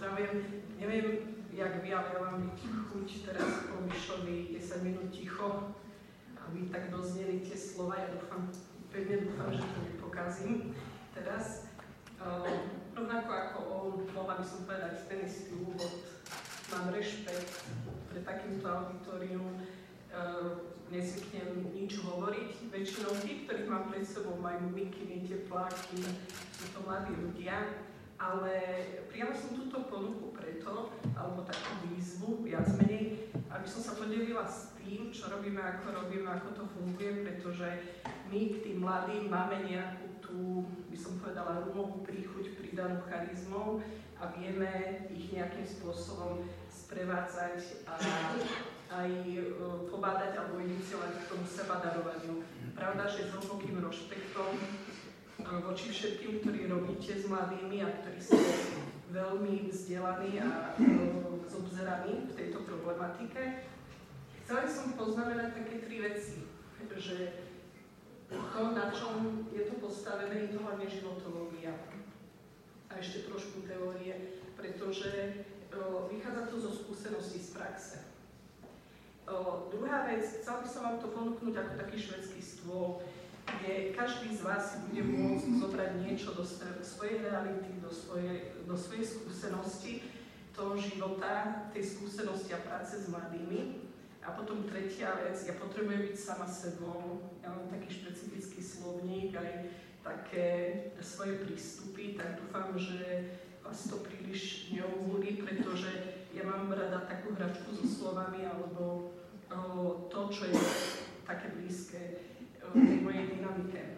pozdravujem. Neviem, jak vy, ale ja mám chuť teraz po Mišovi 10 minút ticho, aby tak dozneli tie slova. Ja pevne dúfam, že to nepokazím teraz. Rovnako ako on, mohla by som povedať ten istý úvod. Mám rešpekt pre takýmto auditorium. Nezvyknem nič hovoriť. Väčšinou tí, ktorých mám pred sebou, majú mikiny, tepláky, sú to mladí ľudia. Ale prijala som túto ponuku preto, alebo takú výzvu, viac menej, aby som sa podelila s tým, čo robíme, ako to funguje, pretože my k tým mladým máme nejakú tú, by som povedala, rumovú príchuť pridanú charizmou a vieme ich nejakým spôsobom sprevádzať a aj pobádať alebo iniciovať k tomu sebadarovaniu. Pravda, že s hlbokým rešpektom voči všetkým, ktorí robíte s mladými a ktorí ste veľmi vzdelaní a zobzeraní v tejto problematike. Chcela som poznamenať také 3 veci, že to, na čom je to postavené, je to hlavne životológia a ešte trošku teórie, pretože vychádza to zo skúseností z praxe. Druhá vec, chcela by som vám to ponúknuť ako taký švédsky stôl, kde každý z vás si bude môcť zobrať niečo do svojej reality, do svojej skúsenosti, toho života, tej skúsenosti a práce s mladými. A potom tretia vec, ja potrebujem byť sama sebou, ja mám taký špecifický slovník, aj také svoje prístupy, tak dúfam, že vás to príliš neobúri, pretože ja mám rada takú hračku so slovami, alebo to, čo je také blízke tej mojej dynamike.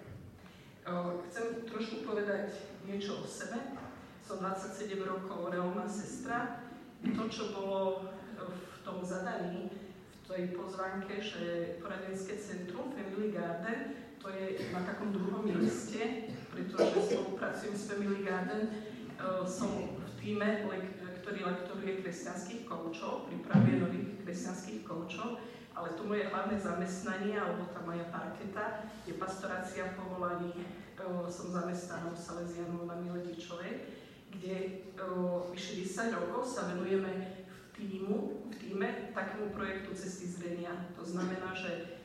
Chcem trošku povedať niečo o sebe. Som 27 rokov reálna sestra. To, čo bolo v tom zadaní, v tej pozvánke, že poradenské centrum Family Garden, to je na takom druhom mieste, pretože spolupracujem s Family Garden. Som v tíme, ktorý lektoruje kresťanských koučov, pripravuje nových kresťanských koučov, ale to moje hlavné zamestnanie, alebo tá moja parketa, je pastorácia povolaní. Som zamestnanou Salesianou na Miletičovej, kde vyše 10 rokov sa venujeme v tíme takému projektu Cesty zrenia. To znamená, že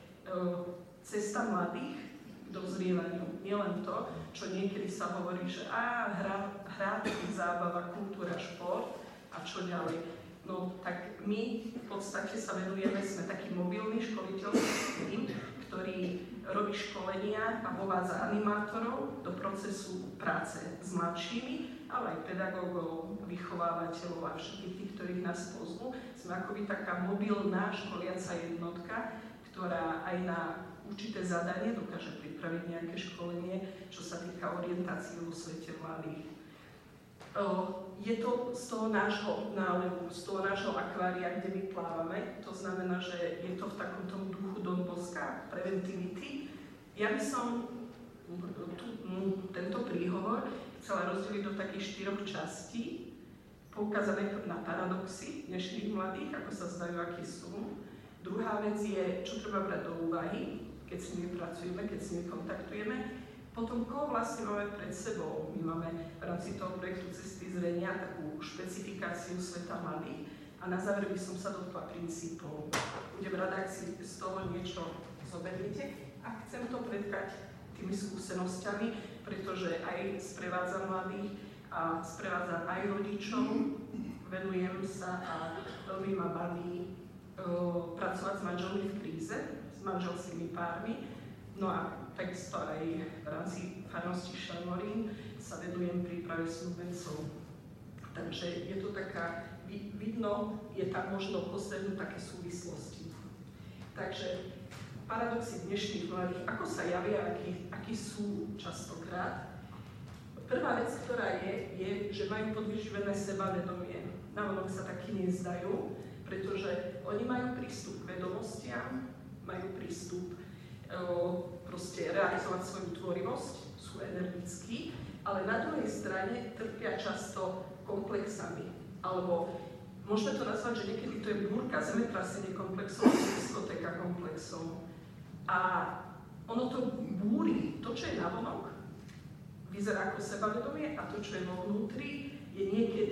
cesta mladých k dozrievaniu, nielen to, čo niekedy sa hovorí, že hra, zábava, kultúra, šport a čo ďalej. No tak my v podstate sa venujeme, sme taký mobilný školiteľský tým, ktorý robí školenia a vovádza animátorov do procesu práce s mladšími, ale aj pedagógov, vychovávateľov a všetkých tých, ktorých nás pozvú. Sme akoby taká mobilná školiaca jednotka, ktorá aj na určité zadanie dokáže pripraviť nejaké školenie, čo sa týka orientácie vo svete mladých. Je to z toho nášho nálevu, z toho nášho akvária, kde my plávame. To znamená, že je to v takom tom duchu Don Bosca, preventivity. Ja by som tento príhovor chcela rozdeliť do takých 4 častí, poukázané na paradoxy dnešných mladých, ako sa zdajú, akí sú. Druhá vec je, čo treba brať do úvahy, keď s nimi pracujeme, keď s nimi kontaktujeme. Potom, koho vlastne máme pred sebou? My máme v rámci toho projektu Cesty zrenia takú špecifikáciu sveta mladých a na záver by som sa dotkla princípov. Budem rada, ak si z toho niečo zoberiete a chcem to predkať tými skúsenosťami, pretože aj sprevádzam mladých a sprevádzam aj rodičov, venujem sa a veľmi ma baví pracovať s manželmi v kríze, s manželskými pármi. No a takisto aj v rámci farnosti Šelmorín sa venujem príprave snúbencov. Takže je to taká, vidno, je tam možno poslednú také súvislosti. Takže paradoxy dnešných mladých, ako sa javia, akí sú častokrát. Prvá vec, ktorá je, že majú podvyživené sebavedomie. Navonok sa takí nezdajú, pretože oni majú prístup k vedomostiam, majú prístup proste realizovať svoju tvorivosť, sú energickí, ale na druhej strane trpia často komplexami. Alebo môžeme to nazvať, že niekedy to je búrka, zemetrasenie komplexov, diskotéka komplexov. A ono to búri, to, čo je navonok, vyzerá ako sebavedomie a to, čo je vo vnútri, je niekedy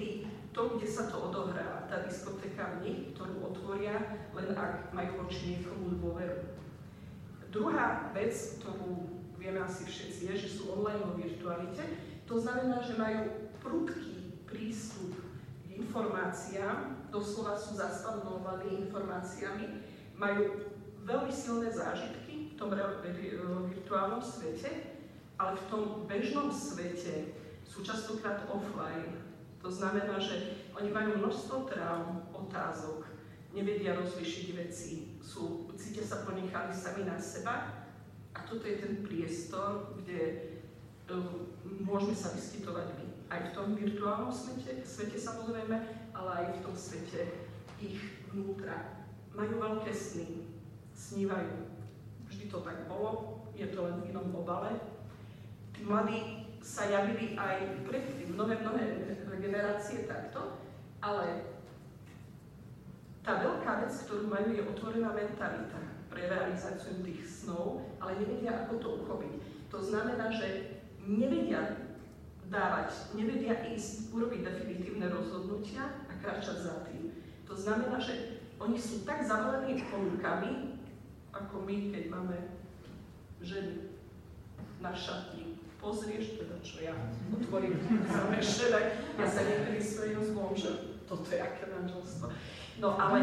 to, kde sa to odohráva, tá diskotéka v nich, ktorú otvoria, len ak majú voči niekomu dôveru. Druhá vec, ktorú vieme asi všetci, je, že sú online vo virtualite. To znamená, že majú prudký prístup k informáciám, doslova sú zaspavnovaní informáciami, majú veľmi silné zážitky v tom virtuálnom svete, ale v tom bežnom svete sú častokrát offline. To znamená, že oni majú množstvo traum, otázok, nevedia rozlišiť veci, cítia sa ponechali sami na seba a toto je ten priestor, kde môžeme sa vyskytovať my. Aj v tom virtuálnom svete samozrejme, ale aj v tom svete ich vnútra. Majú veľké sny, snívajú. Vždy to tak bolo, je to len v inom obale. Tí mladí sa javili aj predtým, mnohé generácie takto, ale tá veľká vec, ktorú majú, je otvorená mentalita pre realizáciu tých snov, ale nevedia, ako to uchopiť. To znamená, že nevedia dávať, nevedia ísť, urobiť definitívne rozhodnutia a kráčať za tým. To znamená, že oni sú tak zavalení ponukami, ako my, keď máme ženy na šatni. Pozrieš teda, čo ja otvorím zamešené. Ja sa niekedy svojím zlom, že toto je aké manželstvo. No ale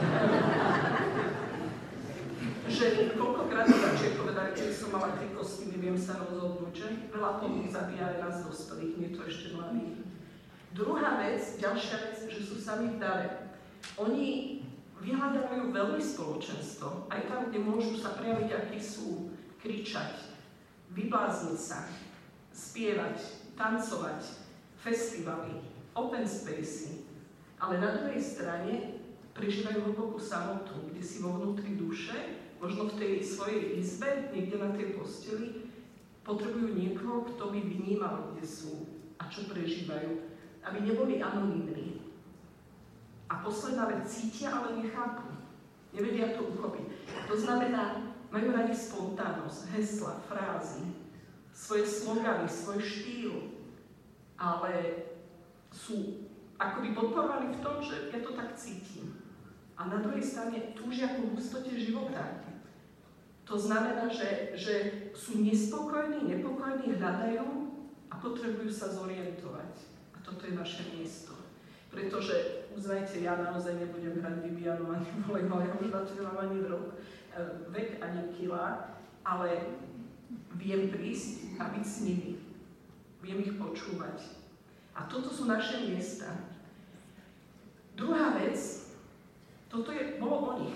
ženy, koľkokrát radšej povedali, keď som mala 3 kosti, neviem sa rozhodnúť, že veľa ponúk zabíja aj nás dospelých, nie to ešte mladých. Druhá vec, ďalšia vec, že sú sami v dare. Oni vyhľadávajú veľmi spoločenstvo, aj tam, kde môžu sa prejaviť, akí sú, kričať, vyblázniť sa, spievať, tancovať, festivaly, open spacey, ale na druhej strane prežívajú hlbokú samotu, kde si vo vnútri duše, možno v tej svojej izbe, niekde na tej posteli, potrebujú niekoho, kto by vnímal, kde sú a čo prežívajú, aby neboli anonymní. A posledná vec, cítia, ale nechápu. Nevedia to uchopiť. To znamená, majú radi spontánnosť, hesla, frázy, svoje slogany, svoj štýl, ale sú akoby podporovaní v tom, že ja to tak cítim. A na druhej strane túžia po hustote života. To znamená, že sú nespokojní, nepokojní, hľadajú a potrebujú sa zorientovať. A toto je naše miesto. Pretože, uznajte, ja naozaj nebudem hrať Bibianu ani volejbal, ja už na to nemám ani vek, ani kila, ale viem prísť a byť s nimi. Viem ich počúvať. A toto sú naše miesta. Druhá vec, toto bolo o nich.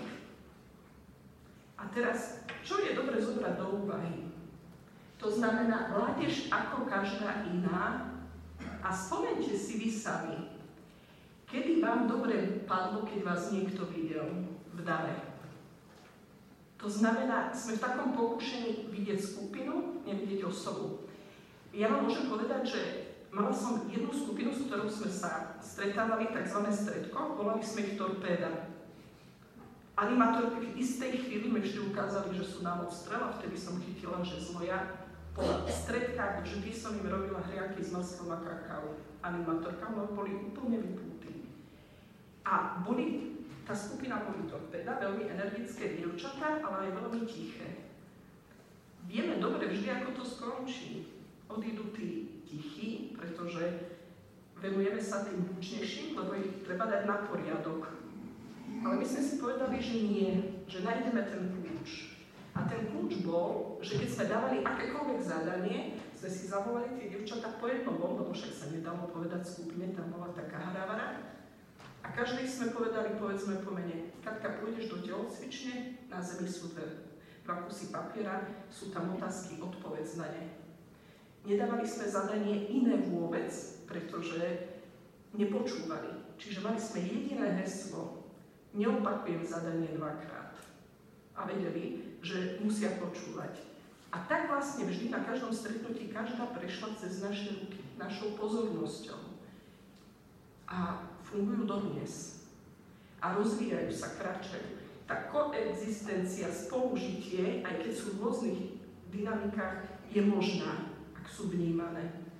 A teraz, čo je dobre zobrať do úvahy? To znamená, mládež ako každá iná a spomente si vy sami, kedy vám dobre padlo, keď vás niekto videl v dare? To znamená, sme v takom pokušení vidieť skupinu, nevidieť osobu. Ja vám môžem povedať, že mala som jednu skupinu, s ktorou sme sa stretávali, tzv. Stredko, volali sme ich torpéda. Animátorky v istej chvíli mi vždy ukázali, že sú na odstrel a vtedy som chytila, že zloja. Po stredkách vždy som im robila hriaky s maskom a kakao. Animátorkám, no boli úplne vypnutí. A tá skupina boli torpéda, veľmi energické dievčatá, ale aj veľmi tiché. Vieme dobre vždy, ako to skončí. Odídu tí tichí, pretože venujeme sa tým bučnejším, lebo ich treba dať na poriadok. Ale my sme si povedali, že nie, že nájdeme ten kľúč. A ten kľúč bol, že keď sme dávali akékoľvek zadanie, sme si zavolali tie dievčatá po jednom, lebo však sa nedalo povedať skupine, tam bola taká hravara. A každej sme povedali, povedzme po mene, Katka, pôjdeš do telocvične, na zemi sú dve kusy papiera, sú tam otázky, odpovedz na ne. Nedávali sme zadanie iné vôbec, pretože nepočúvali. Čiže mali sme jediné heslo, neopakujem zadanie 2-krát. A vedeli, že musia počúvať. A tak vlastne vždy na každom stretnutí každá prešla cez naše ruky, našou pozornosťou. A fungujú dodnes. A rozvíjajú sa, kráčajú. Tá koexistencia, spolužitie, aj keď sú v rôznych dynamikách, je možná, ak sú vnímané.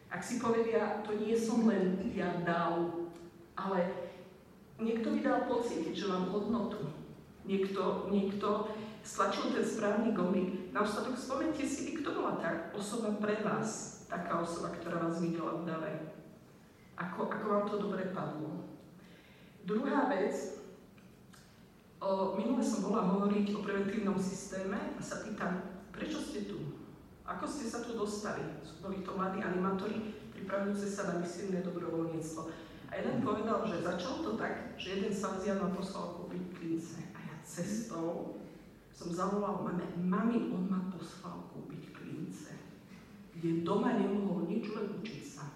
Ak si povedia, to nie som len ja dal, ale niekto mi dal pocítiť, že mám hodnotu. Niekto stlačil ten správny gomík. Na ostatok spomente si, kto bola tá osoba pre vás, taká osoba, ktorá vás videla v dave. Ako vám to dobre padlo. Druhá vec, minule som bola hovoriť o preventívnom systéme a sa pýtam, prečo ste tu? Ako ste sa tu dostali? Boli to mladí animátori, pripravujúce sa na misijné dobrovoľníctvo. A jeden povedal, že začalo to tak, že jeden Salesian ma poslal kúpiť klince. A ja cestou som zavolal mami, on ma poslal kúpiť klince. Kde doma nemohol nič, len učiť sa.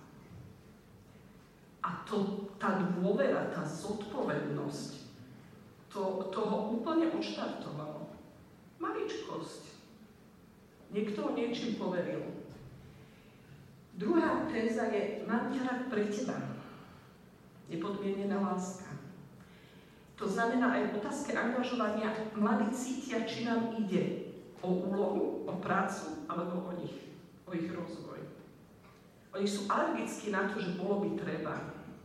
A tá dôvera, tá zodpovednosť, to ho úplne odštartovalo. Maličkosť. Niekto ho niečím poveril. Druhá téza je, mám ťa rád pre teba. Nepodmienená láska. To znamená aj v otázke angažovania, mladí cítia, či nám ide o úlohu, o prácu, alebo o nich, o ich rozvoj. Oni sú alergickí na to, že bolo by treba.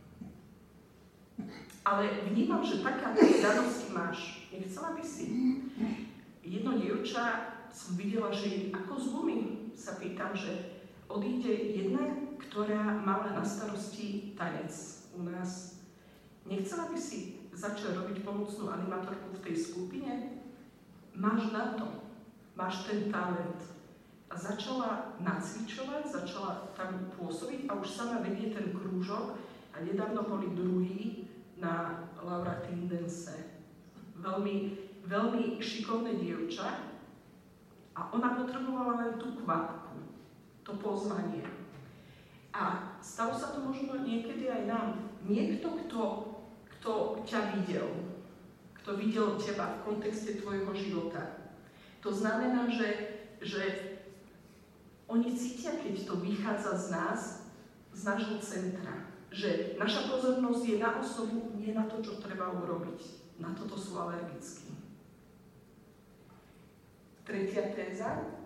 Ale vnímam, že taká danosti máš. Nechcela by si. Jedno dievča som videla, že ako z gumy sa pýtam, že odíde jedna, ktorá mala na starosti tanec u nás. Nechcela by si začať robiť pomocnú animátorku v tej skupine? Máš na to. Máš ten talent. A začala nacvičovať, začala tam pôsobiť a už sama vedie ten krúžok a nedávno boli druhý na Laura Tindense. Veľmi šikovné dievča a ona potrebovala len tú kvapku, to pozvanie. A stalo sa to možno niekedy aj nám. Niekto, kto ťa videl, kto videl teba v kontexte tvojho života. To znamená, že oni cítia, keď to vychádza z nás, z nášho centra. Že naša pozornosť je na osobu, nie na to, čo treba urobiť. Na toto sú alergickí. Tretia téza.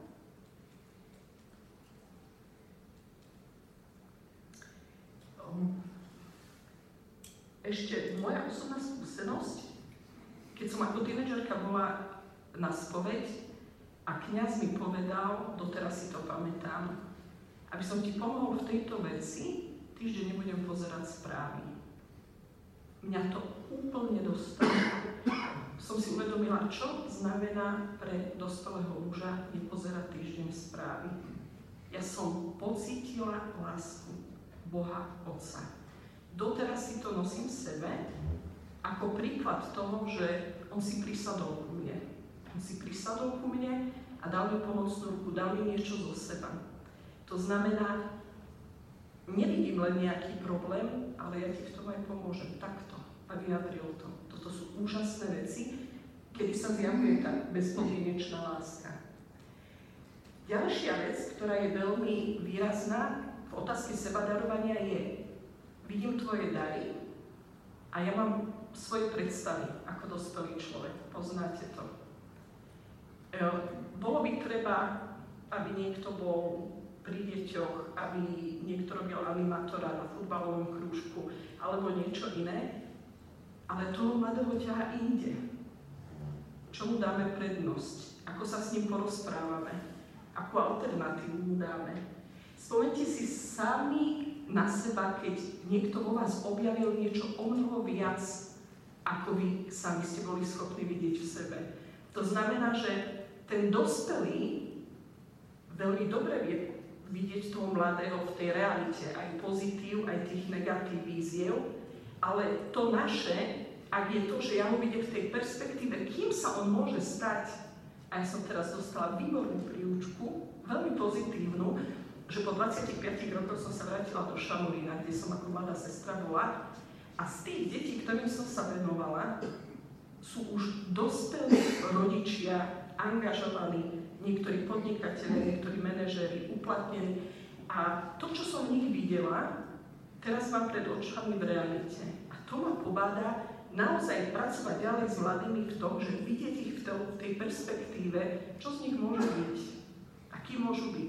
Ešte moja osobná skúsenosť, keď som ako tínedžerka bola na spoveď a kňaz mi povedal, doteraz si to pamätám, aby som ti pomohol v tejto veci, týždeň nebudem pozerať správy. Mňa to úplne dostalo. Som si uvedomila, čo znamená pre dospelého muža nepozerať týždeň správy. Ja som pocítila lásku Boha Otca. Doteraz si to nosím v sebe ako príklad toho, že on si prisadol ku mne. On si prisadol ku mne a dal mi pomocnú ruku, dal mi niečo zo seba. To znamená, nevidím len nejaký problém, ale ja ti v tom aj pomôžem. Takto. A vyjadril to. Toto sú úžasné veci, kedy sa zjavuje tá bezpodmienečná láska. Ďalšia vec, ktorá je veľmi výrazná v otázke sebadarovania je, vidím tvoje dary a ja mám svoje predstavy ako dospelý človek. Poznáte to. Bolo by treba, aby niekto bol pri deťoch, aby niekto robil animátora na futbalovom krúžku alebo niečo iné, ale toho mladého ťaha inde. Čomu dáme prednosť? Ako sa s ním porozprávame? Akú alternatívu mu dáme? Spomeňte si sami na seba, keď niekto vo vás objavil niečo o mnoho viac, ako vy sami ste boli schopní vidieť v sebe. To znamená, že ten dospelý veľmi dobre vie vidieť toho mladého v tej realite, aj pozitív, aj tých negatív víziev, ale to naše, ak je to, že ja ho vidím v tej perspektíve, kým sa on môže stať, a ja som teraz dostala výbornú príučku, veľmi pozitívnu, že po 25 rokoch som sa vrátila do Šamorína, kde som ako mladá sestra bola, a z tých detí, ktorým som sa venovala, sú už dospelí rodičia, angažovaní, niektorí podnikatelia, niektorí manažéri, uplatnení. A to, čo som v nich videla, teraz mám pred očami v realite. A to ma pobáda naozaj pracovať ďalej s mladými v tom, že vidieť ich v tej perspektíve, čo z nich môže byť, aký môžu byť.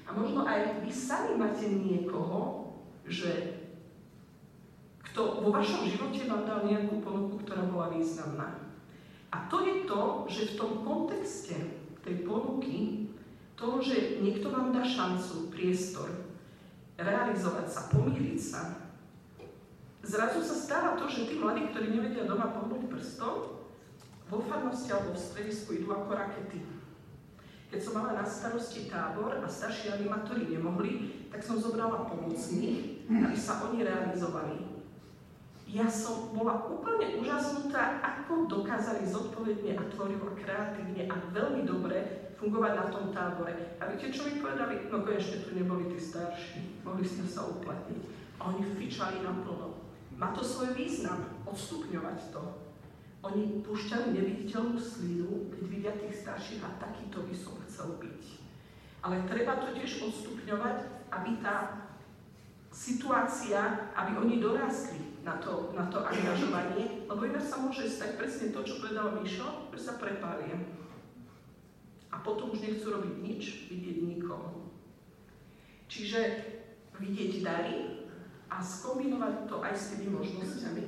A možno aj vy sami máte niekoho, že kto vo vašom živote vám dal nejakú ponuku, ktorá bola významná. A to je to, že v tom kontexte tej ponuky, toho, že niekto vám dá šancu, priestor, realizovať sa, pomýliť sa, zrazu sa stáva to, že tí mladí, ktorí nevedia doma pohnúť prstom, vo farnosti alebo v stredisku idú ako rakety. Keď som mala na starosti tábor a starší animátori nemohli, tak som zobrala pomocných, aby sa oni realizovali. Ja som bola úplne úžasnutá, ako dokázali zodpovedne a tvorivo a kreatívne a veľmi dobre fungovať na tom tábore. A viete, čo mi povedali? No konečne tu neboli tí starší, mohli ste sa uplatniť. A oni fičali naplno. Má to svoj význam, odstupňovať to. Oni púšťajú neviditeľnú slinu, keď vidia tých starších a takýto by som chcel byť. Ale treba to tiež odstupňovať, aby tá situácia, aby oni dorástli na to angažovanie, lebo inak sa môže stať presne to, čo povedal Mišo, že sa prepália. A potom už nechcú robiť nič, vidieť nikoho. Čiže vidieť dary a skombinovať to aj s tými možnosťami.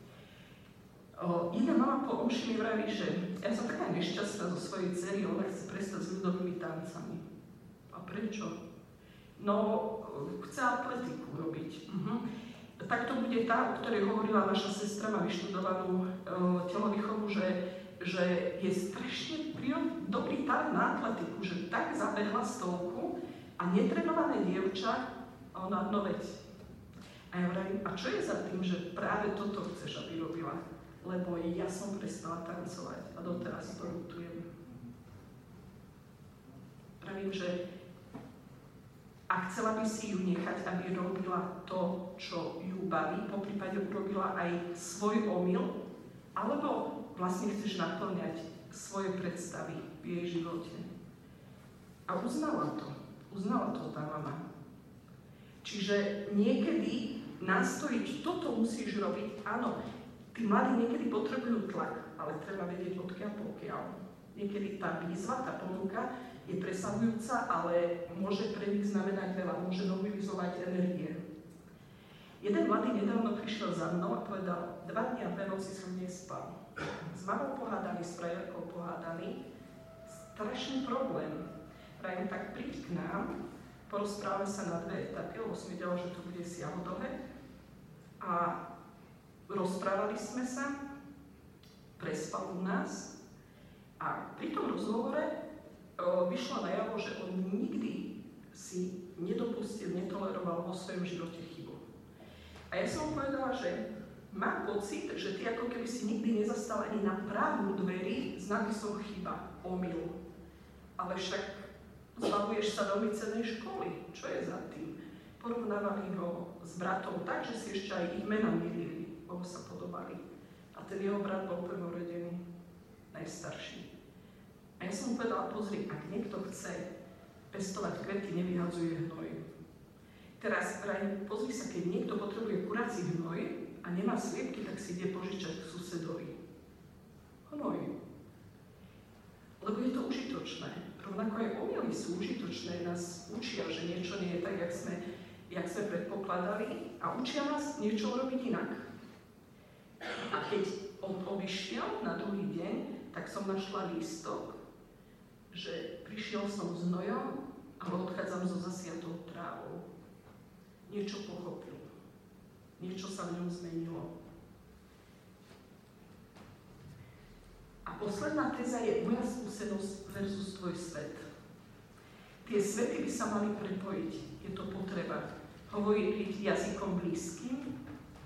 Jedna mama po omši mi vraví, že ja som taká nešťastná zo svojej dcery, ona chce prestať s ľudovými tancami. A prečo? No, chce atletiku robiť. Tak to bude tá, o ktorej hovorila naša sestra, má vyštudovanú telovýchovu, že je strašne dobrý talent na atletiku, že tak zabehla stovku a netrenované dievča, a ona, no veď. A ja vravím, a čo je za tým, že práve toto chceš, aby robila? Lebo ja som prestala tancovať a doteraz to ľutujem. Pravím, že a chcela by si ju nechať, aby robila to, čo ju baví, poprípade urobila aj svoj omyl, alebo vlastne chceš naplňať svoje predstavy v jej živote. A uznala to tá mama. Čiže niekedy nastojiť, toto musíš robiť, áno, tí mladí niekedy potrebujú tlak, ale treba vedieť odkiaľ pokiaľ. Niekedy tá výzva, tá ponuka je presahujúca, ale môže pre nich znamenať veľa, môže mobilizovať energie. Jeden mladý nedávno prišiel za mnou a povedal, 2 dni a 2 noci som nespal. S mamou pohádaný, s frajerkou pohádaný, strašný problém. Prajem, tak príď k nám, porozprávame sa na 2 etapy, lebo som vedela, že to bude siahodlhé. A rozprávali sme sa, prespal u nás a pri tom rozhovore vyšlo najavo, že on nikdy si nedopustil, netoleroval vo svojom živote chybu. A ja som mu povedala, že mám pocit, že ty ako keby si nikdy nezastal ani na pravú dveri s nápisom chyba, omyl. Ale však zbavuješ sa veľmi cennej školy. Čo je za tým? Porovnávali ho s bratom tak, že si ešte aj ich mena mýlili, lebo sa podobali. A ten jeho brat bol prvorodený, najstarší. A ja som mu povedala, pozri, ak niekto chce pestovať kvety, nevyhadzuje hnoj. Teraz, pozri sa, keď niekto potrebuje kurací hnoj a nemá sliepky, tak si ide požičať k susedovi. Hnoj. Lebo je to užitočné. Rovnako aj omyly sú užitočné, nás učia, že niečo nie je tak, jak sme predpokladali a učia nás niečo urobiť inak. A keď on odišiel na druhý deň, tak som našla lístok, že prišiel som s hnojom, ale odchádzam so zasiatou trávou. Niečo pochopil. Niečo sa v ňom zmenilo. A posledná téza je moja skúsenosť versus tvoj svet. Tie svety by sa mali prepojiť. Je to potreba. Hovoriť jazykom blízkym,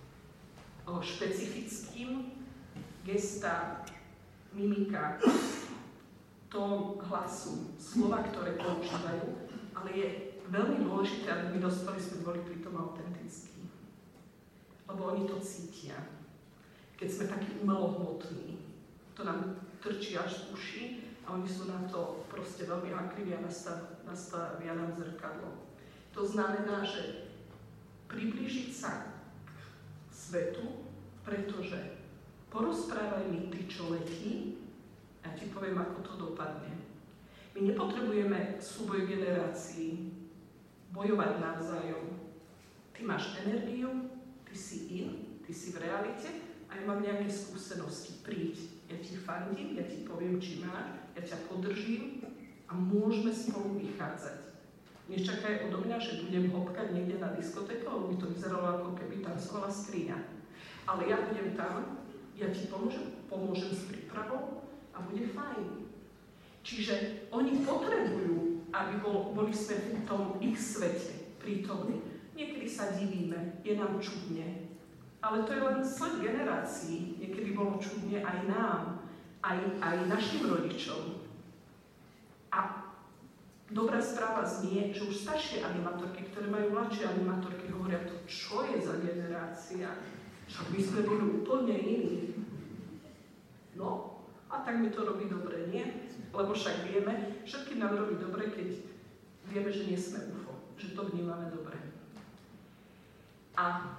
špecifickým, gesta, mimika, tón hlasu, slova, ktoré používajú, ale je veľmi dôležité, aby my dospeli sme boli pri tom autentickí. Lebo oni to cítia. Keď sme takí umelohmotní, to nám trčí až z uši a oni sú na to proste veľmi hakliví a nastavia nám zrkadlo. To znamená, že priblížiť sa k svetu, pretože porozprávaj mi ty, čo letí, a ja ti poviem, ako to dopadne. My nepotrebujeme súboj generácií. bojovať navzájom. Ty máš energiu, ty si ty si v realite a ja mám nejaké skúsenosti. Príď, ja ti fandím, ja ti poviem, či máš, ja ťa podržím a môžeme spolu vychádzať. Nečakaj odo mňa, že budem hopkať niekde na diskotéke, lebo by to vyzeralo, ako keby tancovala skriňa. Ale ja budem tam, ja ti pomôžem s prípravou a bude fajn. Čiže oni potrebujú, aby boli sme v tom ich svete prítomní. Niekedy sa divíme, je nám čudne. Ale to je len sled generácií. Niekedy bolo čudne aj nám, aj našim rodičom. A dobrá správa znie, že už staršie animatorky, ktoré majú mladšie animatorky, hovoria to, čo je za generácia. Však my sme boli úplne iní. No, a tak mi to robí dobre, nie? Lebo však vieme, všetkým nám robí dobre, keď vieme, že nie sme UFO, že to vnímame dobre. A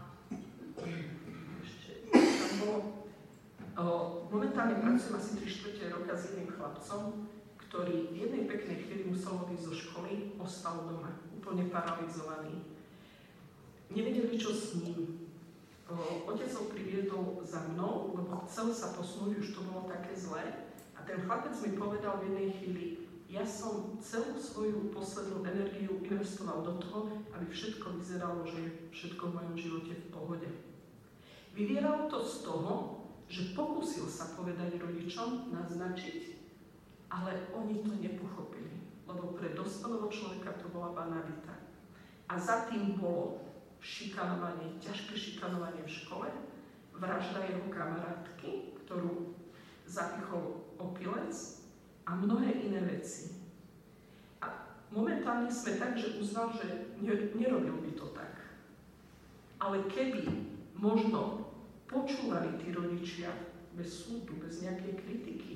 ešte tam bolo, momentálne pracujem asi 3/4 roka s jedným chlapcom, ktorý v jednej peknej chvíli musel odísť zo školy, ostal doma, úplne paralizovaný. Nevedeli, čo s ním. Otec ho priviedol za mnou, lebo chcel sa posunúť, už to bolo také zlé. A ten chlapec mi povedal v jednej chvíli, ja som celú svoju poslednú energiu investoval do toho, aby všetko vyzeralo, že je všetko v mojom živote v pohode. Vyvieralo to z toho, že pokúsil sa povedať rodičom, naznačiť, ale oni to nepochopili, lebo pre dospelého človeka to bola banalita. A za tým bolo šikanovanie, ťažké šikanovanie v škole, vražda jeho kamarátky, ktorú zapichol opilec a mnohé iné veci. A momentálne sme tak, že uznal, že nerobil by to tak. Ale keby možno počúvali tí rodičia bez súdu, bez nejakej kritiky,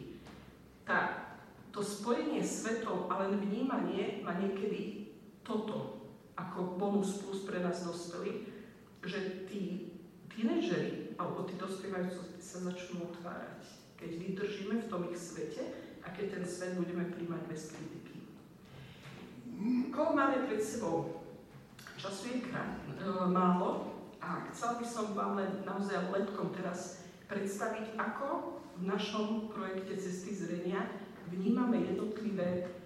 to spojenie svetov a len vnímanie má niekedy toto ako bonus plus pre nás dospelí, že tí tínedžeri alebo tí dospievajúci sa začnú otvárať, keď vydržíme v tom ich svete a keď ten svet budeme príjmať bez kritiky. Koho máme pred sebou? Času je málo a chcela by som vám len naozaj letkom teraz predstaviť, ako v našom projekte Cesty zrenia vnímame jednotlivé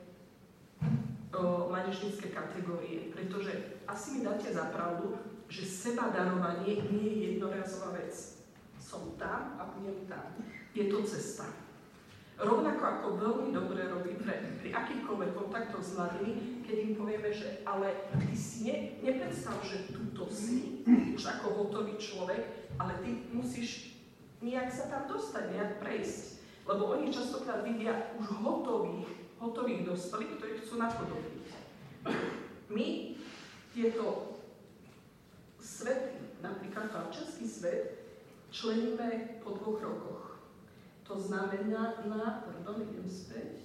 mládežnícke kategórie, pretože asi mi dáte za pravdu, že seba darovanie nie je jednorazová vec. Som tam a budem tam. Je to cesta. Rovnako ako veľmi dobre robí pri akýchkoľvek kontaktoch s mladými, keď im povieme, že ale ty si nepredstav, že tuto si už ako hotový človek, ale ty musíš nejak sa tam dostať, nejak prejsť. Lebo oni častokrát vidia už hotových dospelých, ktorí chcú napodobniť. My tieto svety, napríklad vavčanský svet, členíme po 2 rokoch. To znamená idem späť.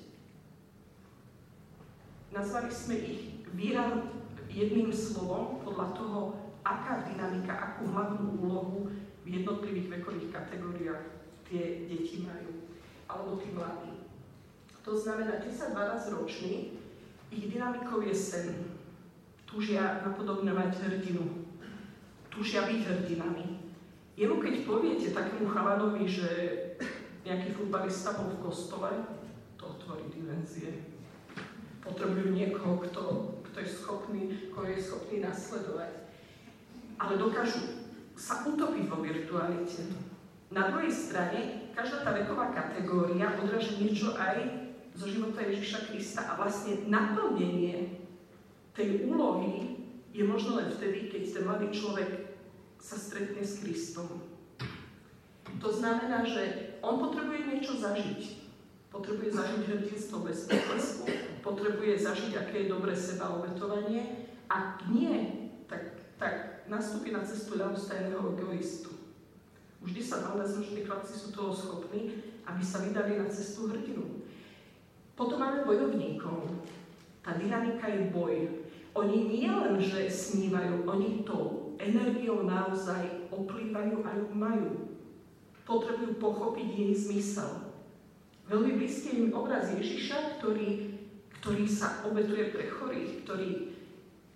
Nazvali sme ich jedným slovom podľa toho, aká dynamika, akú hlavnú úlohu v jednotlivých vekových kategóriách tie deti majú, alebo tí mladí. To znamená, 10-12 roční, ich dynamikou je sen. Túžia napodobňovať hrdinu. Túžia byť hrdinami. Jemu keď poviete takému chalanovi, že nejaký futbalista bol v kostole, to otvorí dimenzie. Potrebujú niekoho, kto je schopný nasledovať. Ale dokážu sa utopiť vo virtualite. Na druhej strane, každá tá veková kategória odráža niečo aj zo života Ježiša Krista a vlastne naplnenie tej úlohy je možno len vtedy, keď ten mladý človek sa stretne s Kristom. To znamená, že on potrebuje niečo zažiť. Potrebuje zažiť hrdinstvo bez poklesku, potrebuje zažiť, aké je dobré sebaobetovanie. Ak nie, tak nastúpi na cestu ľahostajného egoistu. Už 10-12-roční chlapci sú toho schopní, aby sa vydali na cestu hrdinu. Potom máme bojovníkov. Tá dynamika je boj. Oni nie len, že snívajú, oni tou energiou naozaj oplývajú a ju majú. Potrebujú pochopiť jej zmysel. Veľmi blízky je im obraz Ježiša, ktorý sa obetuje pre chorých, ktorý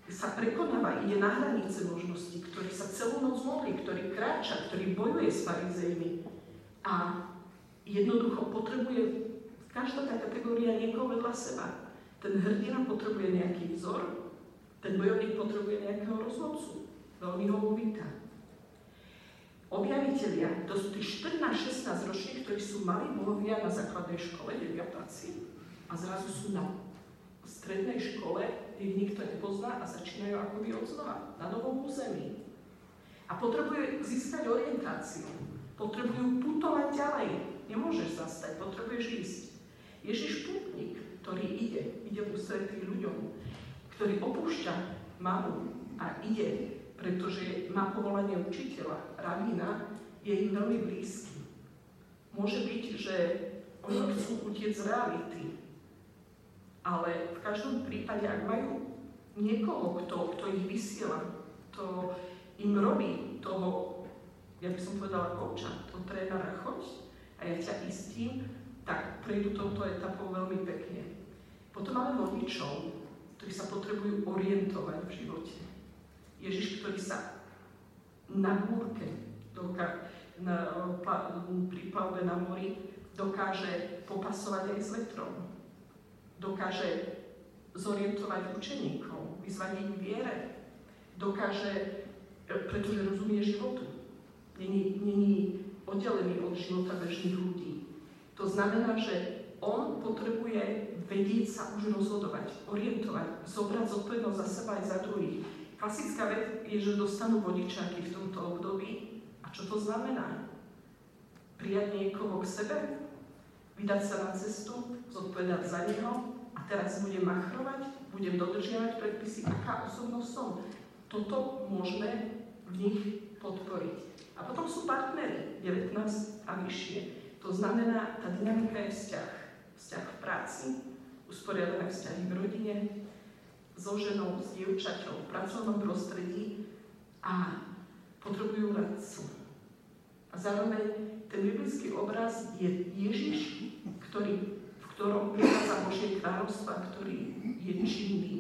sa prekonáva, ide na hranice možností, ktorý sa celú noc modlí, ktorý kráča, ktorý bojuje s farizejmi. A jednoducho potrebuje každá tá kategória niekoho vedľa seba. Ten hrdina potrebuje nejaký vzor, ten bojovník potrebuje nejakého rozhodcu. Veľmi ho uvíta. Objavitelia, to sú tí 14-16 roční, ktorí sú mali bohovia na základnej škole, deviatáci, a zrazu sú na strednej škole, ich nikto nepozná a začínajú akoby odznova, na novom území. A potrebujú získať orientáciu, potrebujú putovať ďalej. Nemôžeš zastať, potrebuješ ísť. Ježiš pútnik, ktorý ide v ústretí ľuďom, ktorý opúšťa mamu a ide, pretože má povolanie učiteľa, rabína, je im veľmi blízky. Môže byť, že oni chcú utiec z reality, ale v každom prípade, ak majú niekoho, kto ich vysiela, to im robí toho, ja by som povedala kouča, toho trénera, choď a ja ťa istím, tak prejdú touto etapou veľmi pekne. Potom máme vodičov, ktorí sa potrebujú orientovať v živote. Ježiš, ktorý sa na búrke, pri plavbe na mori, dokáže popasovať aj s vetrom. Dokáže zorientovať učeníkov, vyzvať ich viere. Dokáže, pretože rozumie životu. Není oddelený od života bežných ľudí. To znamená, že on potrebuje vedieť sa už rozhodovať, orientovať, zobrať zodpovednosť za seba aj za druhých. Klasická vec je, že dostanú vodičáky v tomto období. A čo to znamená? Prijať niekoho k sebe, vydať sa na cestu, zodpovedať za neho a teraz budem machrovať, budem dodržiavať predpisy, aká osobnosť som. Toto môžeme v nich podporiť. A potom sú partneri, 19 a vyššie. To znamená, tá dynamika je vzťah. Vzťah v práci, usporiadané vzťahy v rodine, so ženou, s dievčaťou, v pracovnom prostredí a potrebujú radcu. A zároveň ten biblický obraz je Ježiš, v ktorom prichádza Božie kráľovstvo, ktorý je činný.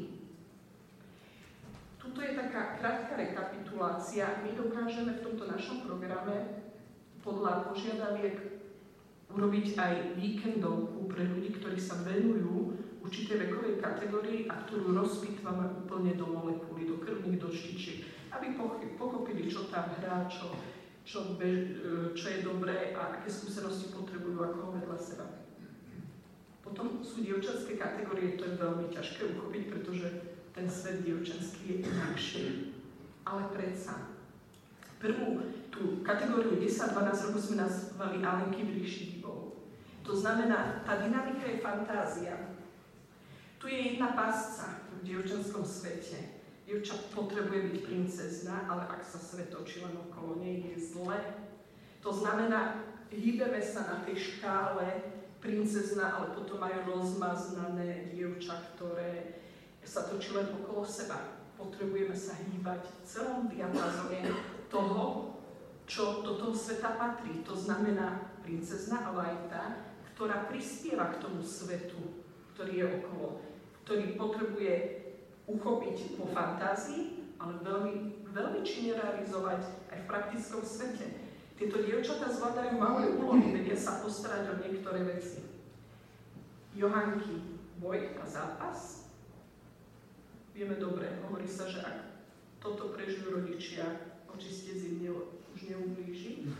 Tuto je taká krátka rekapitulácia. My dokážeme v tomto našom programe podľa požiadaviek urobiť aj víkendovku pre ľudí, ktorí sa venujú určitej vekovej kategórii a ktorú rozpýtvame úplne do molekuly, do krvných doštičiek, aby pochopili, čo tam hrá, čo je dobré a aké skúsenosti potrebujú ako vedľa seba. Potom sú dievčenské kategórie, to je veľmi ťažké uchopiť, pretože ten svet dievčenský je inakší. Ale predsa. Prvú tú kategóriu 10-12 rokov sme nazvali Alenky v ríši divov. To znamená, tá dynamika je fantázia. Tu je jedna pásca v dievčenskom svete. Dievča potrebuje byť princezna, ale ak sa svet točí len okolo nej, je zle. To znamená, hýbeme sa na tej škále princezna, ale potom aj rozmaznané dievča, ktoré sa točí len okolo seba. Potrebujeme sa hýbať v celom diapazone toho, čo do toho sveta patrí. To znamená princezna, ale aj tá, ktorá prispieva k tomu svetu, ktorý je okolo, ktorý potrebuje uchopiť po fantázii, ale veľmi, veľmi činne realizovať aj v praktickom svete. Tieto dievčatá zvládajú malé úlohy, vedia sa postarať o niektoré veci. Johánky, boj a zápas. Vieme dobre, hovorí sa, že ak toto prežijú rodičia, očistec im už neublíži.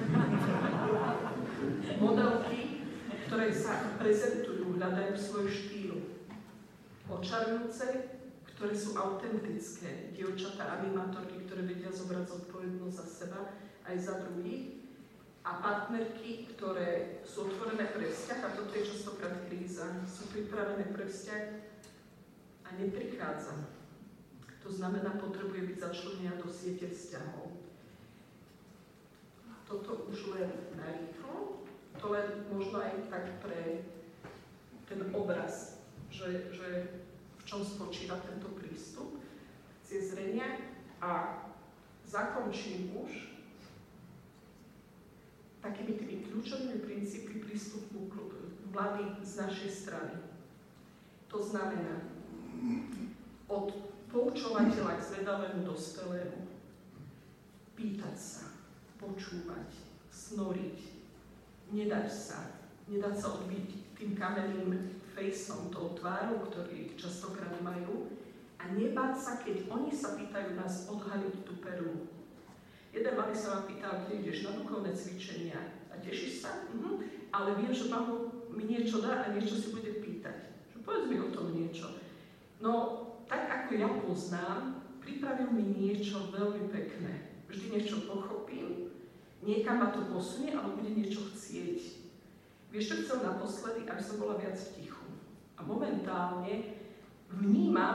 Modelky, ktoré sa prezentujú, hľadajú svoj štýl. Očarujúce, ktoré sú autentické. Dievčatá, animátorky, ktoré vedia zobrať zodpovednosť za seba aj za druhých. A partnerky, ktoré sú otvorené pre vzťah, a toto je častokrát kríza, sú pripravené pre vzťah a neprichádza. To znamená, potrebuje byť začlenená do siete vzťahov. Toto už len narýchlo, to len možno aj tak pre ten obraz, že v čom spočíva tento prístup ciezrenia a zakončím už takými tými kľúčovými princípy prístupu vlády z našej strany. To znamená, od poučovateľa k zvedavému dospelému. Pýtať sa, počúvať, snoriť, nedať sa odbiť tým kamenným fejsom, tou tvárou, ktorý častokrát majú, a nebáť sa, keď oni sa pýtajú nás odhaliť tú perlu. Jeden malý sa ma pýtal, kde ideš na duchovné cvičenia a tešíš sa? Ale viem, že Pán mi niečo dá a niečo si bude pýtať. Že povedz mi o tom niečo. No, tak ako ja poznám, pripravil mi niečo veľmi pekné. Vždy niečo pochopím, niekam ma to posunie, ale bude niečo chcieť. Vieš, čo chcel naposledy, aby som bola viac v tichu. A momentálne vnímam,